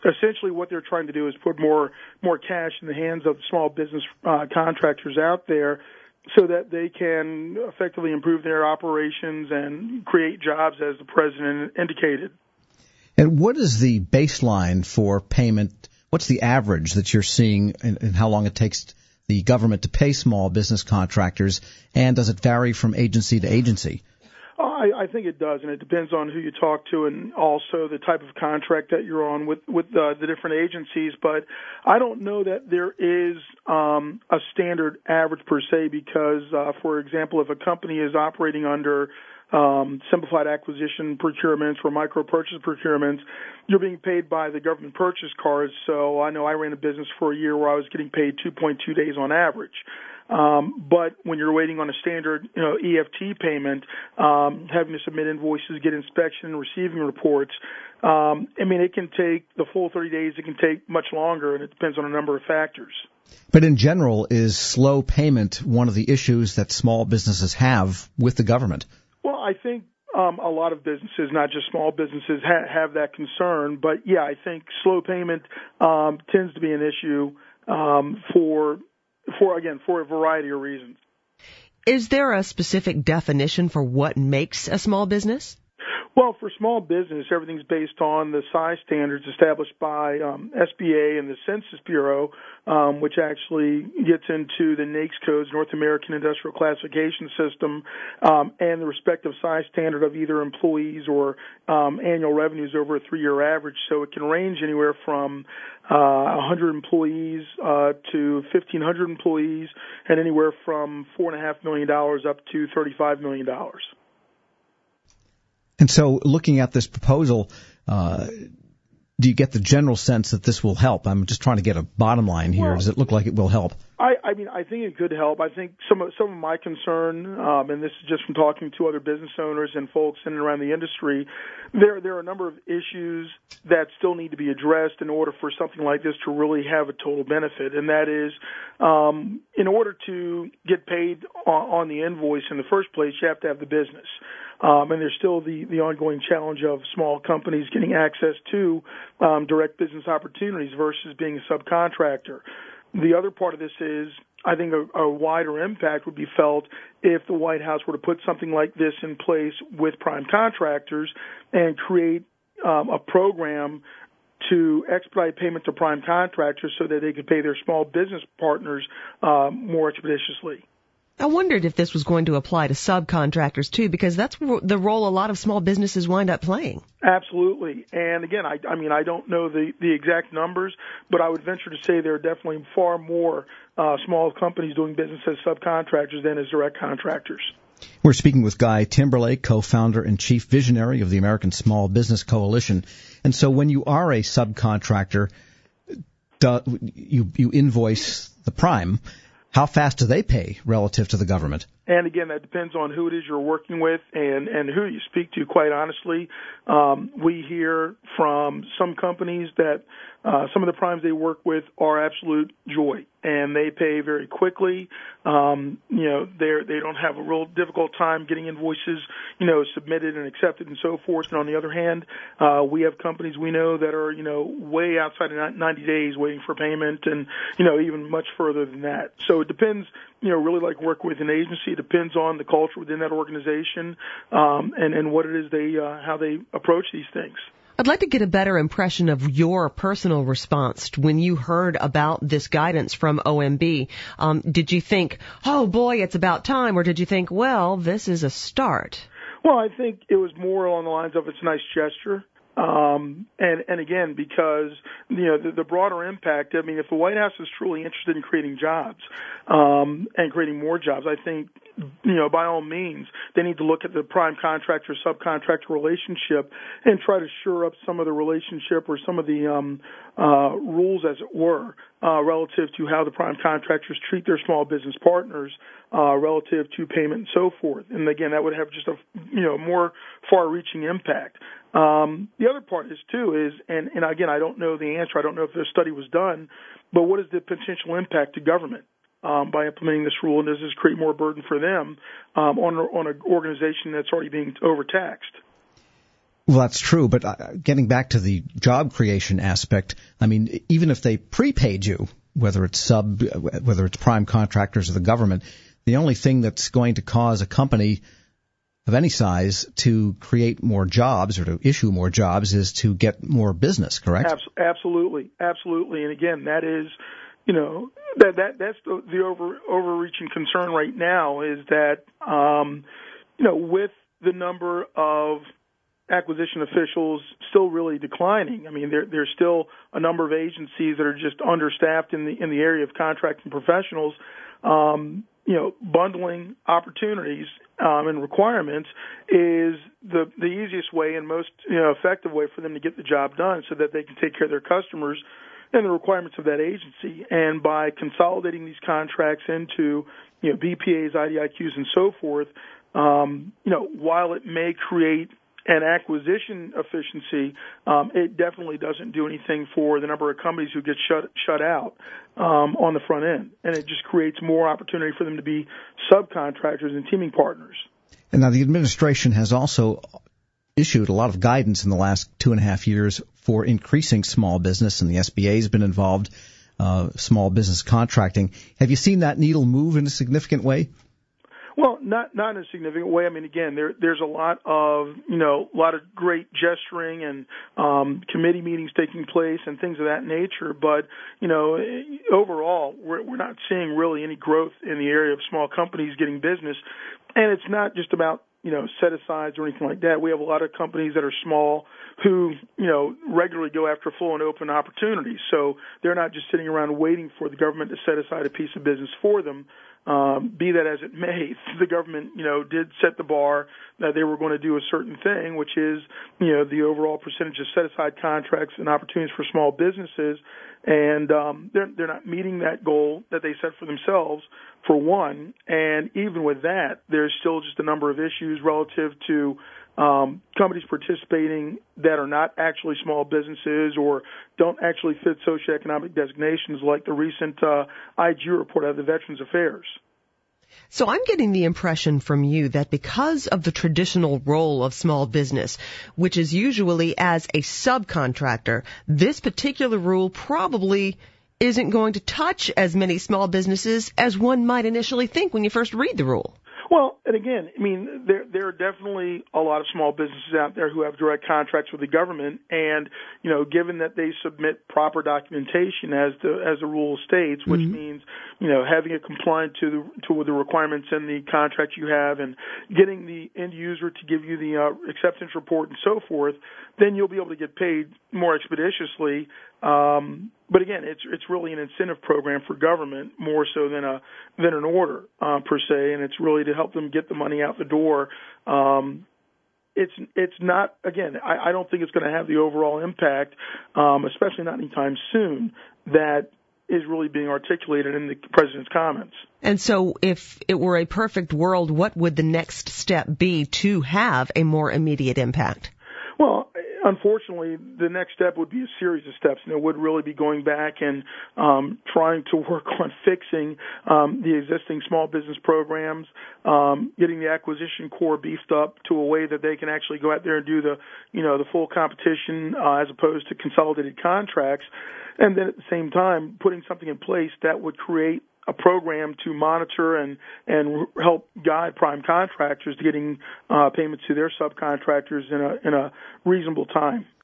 essentially what they're trying to do is put more cash in the hands of small business contractors out there so that they can effectively improve their operations and create jobs, as the president indicated. And what is the baseline for payment? What's the average that you're seeing and how long it takes the government to pay small business contractors, and does it vary from agency to agency? I think it does, and it depends on who you talk to and also the type of contract that you're on with the different agencies. But I don't know that there is a standard average per se because, for example, if a company is operating under simplified acquisition procurements or micro purchase procurements, you're being paid by the government purchase cards. So I know I ran a business for a year where I was getting paid 2.2 days on average. But when you're waiting on a standard, EFT payment, having to submit invoices, get inspection, receiving reports, it can take the full 30 days. It can take much longer, and it depends on a number of factors. But in general, is slow payment one of the issues that small businesses have with the government? Well, I think a lot of businesses, not just small businesses, have that concern. But, yeah, I think slow payment tends to be an issue for a variety of reasons. Is there a specific definition for what makes a small business? Well, for small business, everything's based on the size standards established by SBA and the Census Bureau, which actually gets into the NAICS codes, North American Industrial Classification System, and the respective size standard of either employees or annual revenues over a 3-year average. So it can range anywhere from 100 employees to 1,500 employees, and anywhere from $4.5 million up to $35 million. And so looking at this proposal, do you get the general sense that this will help? I'm just trying to get a bottom line here. Well, does it look like it will help? I think it could help. I think some of my concern, and this is just from talking to other business owners and folks in and around the industry, there are a number of issues that still need to be addressed in order for something like this to really have a total benefit. And that is, in order to get paid on the invoice in the first place, you have to have the business. And there's still the ongoing challenge of small companies getting access to direct business opportunities versus being a subcontractor. The other part of this is, I think a wider impact would be felt if the White House were to put something like this in place with prime contractors and create a program to expedite payment to prime contractors so that they could pay their small business partners more expeditiously. I wondered if this was going to apply to subcontractors, too, because that's the role a lot of small businesses wind up playing. Absolutely. And, again, I don't know the exact numbers, but I would venture to say there are definitely far more small companies doing business as subcontractors than as direct contractors. We're speaking with Guy Timberlake, co-founder and chief visionary of the American Small Business Coalition. And so when you are a subcontractor, you invoice the prime. How fast do they pay relative to the government? And again, that depends on who it is you're working with and who you speak to, quite honestly. We hear from some companies that some of the primes they work with are absolute joy, and they pay very quickly. They don't have a real difficult time getting invoices, submitted and accepted and so forth. And on the other hand, we have companies we know that are, way outside of 90 days waiting for payment and, even much further than that. So it depends, really like work with an agency. It depends on the culture within that organization, and what it is how they approach these things. I'd like to get a better impression of your personal response when you heard about this guidance from OMB. Did you think, oh boy, it's about time, or did you think, well, this is a start? Well, I think it was more along the lines of it's a nice gesture. And again, because, the broader impact, if the White House is truly interested in creating jobs, and creating more jobs, I think, by all means, they need to look at the prime contractor-subcontractor relationship and try to shore up some of the relationship or some of the rules, as it were, relative to how the prime contractors treat their small business partners, relative to payment and so forth. And again, that would have just a more far-reaching impact. The other part is, and again, I don't know the answer. I don't know if this study was done, but what is the potential impact to government by implementing this rule, and does this create more burden for them on an organization that's already being overtaxed? Well, that's true, but getting back to the job creation aspect, I mean, even if they prepaid you, whether it's prime contractors or the government, the only thing that's going to cause a company of any size to create more jobs or to issue more jobs is to get more business, correct? Absolutely. And again, that is, that's the overreaching concern right now is that, with the number of acquisition officials still really declining. I mean, there's still a number of agencies that are just understaffed in the area of contracting professionals. Bundling opportunities and requirements is the easiest way and most effective way for them to get the job done, so that they can take care of their customers and the requirements of that agency. And by consolidating these contracts into BPAs, IDIQs, and so forth, while it may create an acquisition efficiency, it definitely doesn't do anything for the number of companies who get shut out on the front end. And it just creates more opportunity for them to be subcontractors and teaming partners. And now the administration has also issued a lot of guidance in the last 2.5 years for increasing small business, and the SBA has been involved, small business contracting. Have you seen that needle move in a significant way? Well, not in a significant way. I mean, again, there's a lot of great gesturing and committee meetings taking place and things of that nature. But overall, we're not seeing really any growth in the area of small companies getting business. And it's not just about set-asides or anything like that. We have a lot of companies that are small who regularly go after full and open opportunities. So they're not just sitting around waiting for the government to set aside a piece of business for them. Be that as it may, the government, did set the bar that they were going to do a certain thing, which is, the overall percentage of set-aside contracts and opportunities for small businesses. And they're not meeting that goal that they set for themselves, for one. And even with that, there's still just a number of issues relative to companies participating that are not actually small businesses or don't actually fit socioeconomic designations, like the recent IG report out of the Veterans Affairs. So I'm getting the impression from you that because of the traditional role of small business, which is usually as a subcontractor, this particular rule probably isn't going to touch as many small businesses as one might initially think when you first read the rule. Well, and again, I mean, there are definitely a lot of small businesses out there who have direct contracts with the government, and given that they submit proper documentation as the rule states, which means having it compliant to the requirements in the contract you have, and getting the end user to give you the acceptance report and so forth, then you'll be able to get paid more expeditiously. But again, it's really an incentive program for government more so than an order per se, and it's really to help them get the money out the door. It's not, again, I don't think it's going to have the overall impact, especially not anytime soon, that is really being articulated in the president's comments. And so if it were a perfect world, what would the next step be to have a more immediate impact? Well, unfortunately, the next step would be a series of steps, and it would really be going back and trying to work on fixing the existing small business programs, getting the acquisition core beefed up to a way that they can actually go out there and do the full competition as opposed to consolidated contracts, and then at the same time putting something in place that would create a program to monitor and help guide prime contractors to getting payments to their subcontractors in a reasonable time.